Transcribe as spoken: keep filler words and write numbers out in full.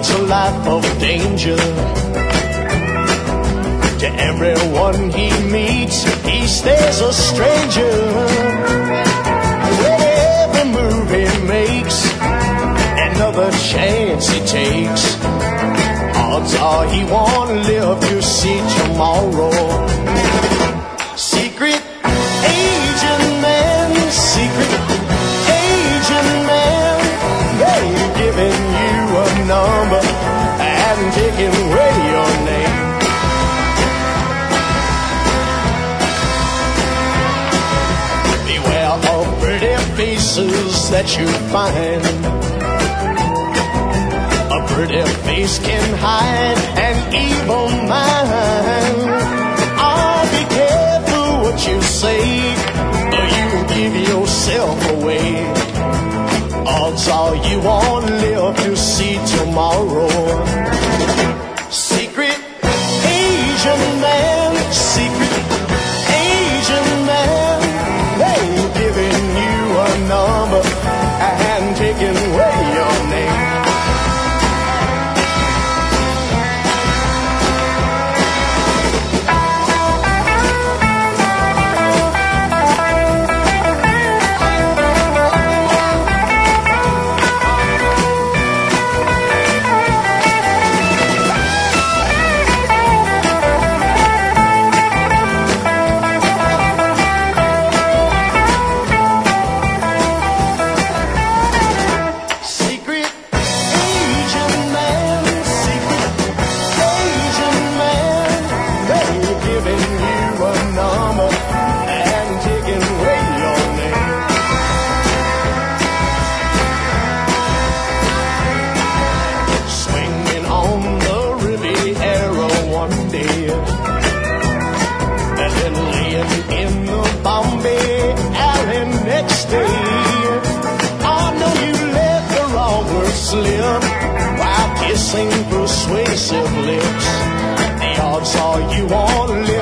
leads a life of danger. To everyone he meets, he stays a stranger. With every move he makes, another chance he takes, odds are he won't live to see tomorrow. Secret agent man, secret agent man, they're giving you a number and taking away your name. Beware of pretty faces that you find. A pretty face can hide an evil mind. Oh, be careful what you say, or you give yourself away. Odds are you won't live to see tomorrow. Secret Asian man, secret Asian man, they're giving you a number and taking away your name. While kissing persuasive lips, the odds are you won't live